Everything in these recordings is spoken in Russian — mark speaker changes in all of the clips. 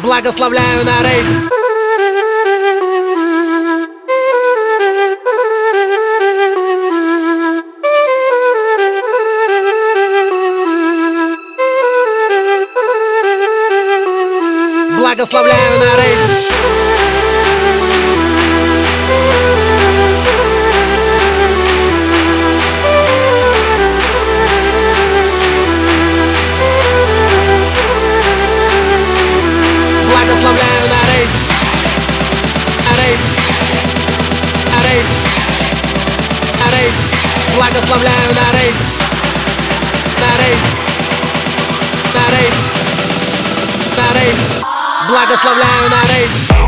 Speaker 1: Благословляю на рейв. Благословляю на рейв. Благословляю на рейв. На рейв. На рейв. На рейв. Благословляю на рейв. На рейв. На рейв. На рейв. Благословляю на рейв.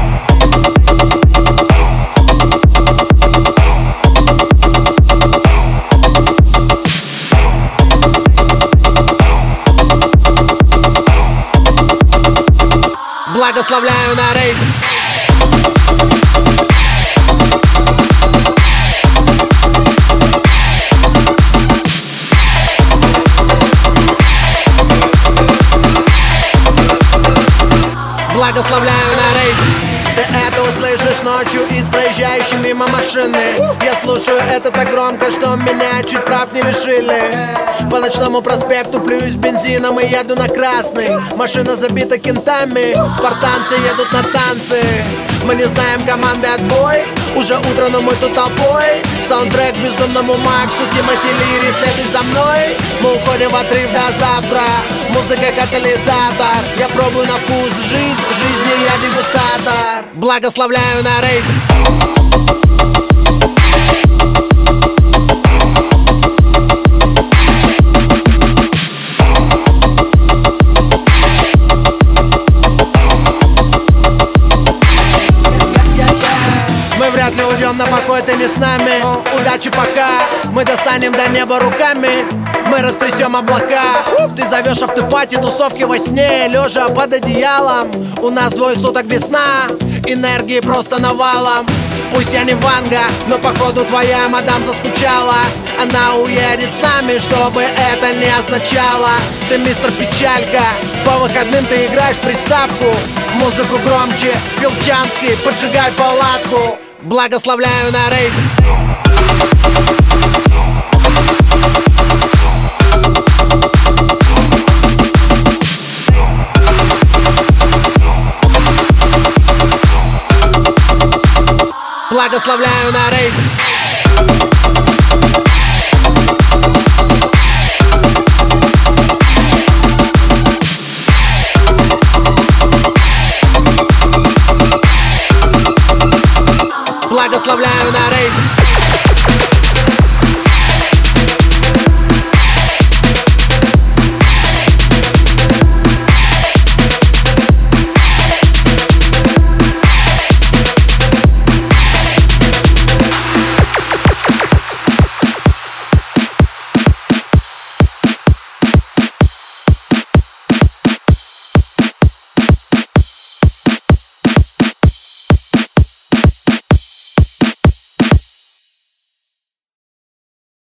Speaker 1: Благословляю на рейв. Благословляю на рейв. Ты это услышишь ночью из проезжающей мимо машины. Я слушаю это так громко, что меня чуть прав не лишили. По ночному проспекту плююсь бензином и еду на красный. Машина забита кентами, спартанцы едут на танцы. Мы не знаем команды отбой. Уже утро, но мы тут толпой. Саундтрек к безумному Максу, Тимати Лири, следуй за мной. Мы уходим в отрыв до завтра. Музыка катализатор. Я пробую на вкус жизнь, в жизни я дегустатор. Благословляю на рейв. Мы вряд ли уйдем на покой, ты не с нами. Но удачи пока, мы достанем до неба руками. Мы растрясем облака. Ты зовешь автопати, тусовки во сне, лежа под одеялом. У нас 2 суток без сна, энергии просто навалом. Пусть я не Ванга, но походу твоя мадам заскучала. Она уедет с нами, чтобы это не означало. Ты мистер Печалька, по выходным ты играешь приставку. Музыку громче, Филчанский, поджигай палатку. Благословляю на рейв. Благословляю на рейв.